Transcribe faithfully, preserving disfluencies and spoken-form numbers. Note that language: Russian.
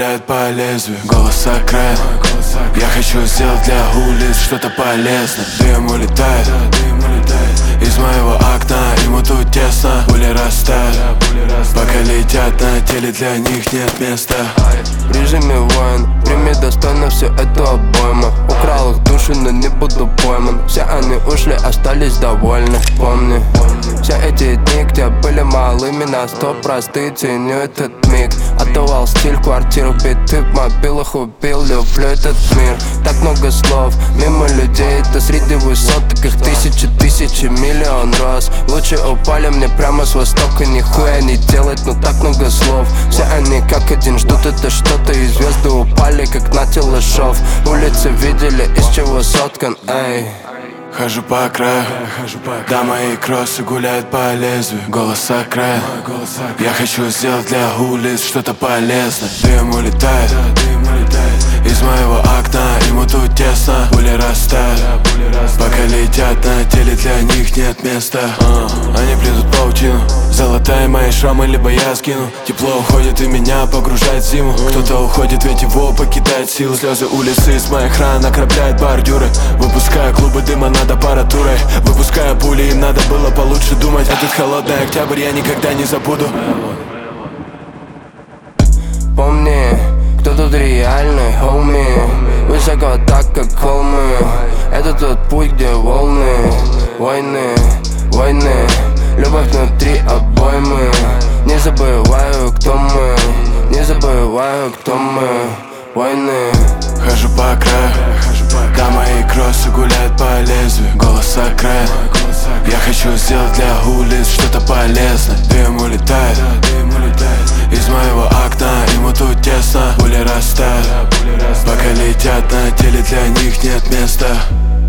гуляет по лезвию. Голос сокрыт. Я хочу сделать для улиц что-то полезное. Дым улетает из моего окна, ему тут тесно. Пули растают, пока летят на теле, для них нет места. В режиме воин, прими достойно всю эту обойму. Украл их души, но не буду пойман. Все они ушли, остались довольны. Помни, все эти дни, где были малыми, на сто простые, ценю этот миг. Отдавал стиль, квартиру, биты в мобилах убил. Люблю этот мир, так много слов мимо людей, это среди высоток их тысячи, тысячи, миллион раз. Лучи упали мне прямо с востока, нихуя не делать, но так много слов. Все они как один ждут это что-то, и звезды упали, как на телешов. Улицы видели, из чего соткан, эй. Хожу по краю, да, мои кроссы гуляют по лезвию. Голос сокрыт. Я хочу сделать для улиц что-то полезное. Дым улетает из моего окна, ему тут тесно. Пули растают, пока летят на теле, для них нет места. uh, Они плетут паутину, золотая мои шрамы, либо я скину. Тепло уходит и меня погружает в зиму. Кто-то уходит, ведь его покидает силы. Слезы улицы из моих ран окропляют бордюры. Выпуская клубы дыма над аппаратурой, выпуская пули, им надо было получше думать. Этот холодный октябрь я никогда не забуду. Помни, кто тут реальный, хоуми. Высоко так, как холмы. Это тот путь, где волны. Войны, войны, любовь внутри обоймы. Не забываю, кто мы. Не забываю, кто мы. Войны. Хожу по краю, да, мои кроссы гуляют по лезвию. Голос сокрыт. Я хочу сделать для улиц что-то полезное. Дым улетает из моего окна, ему тут тесно. Пули растают, пока летят на теле, для них нет места.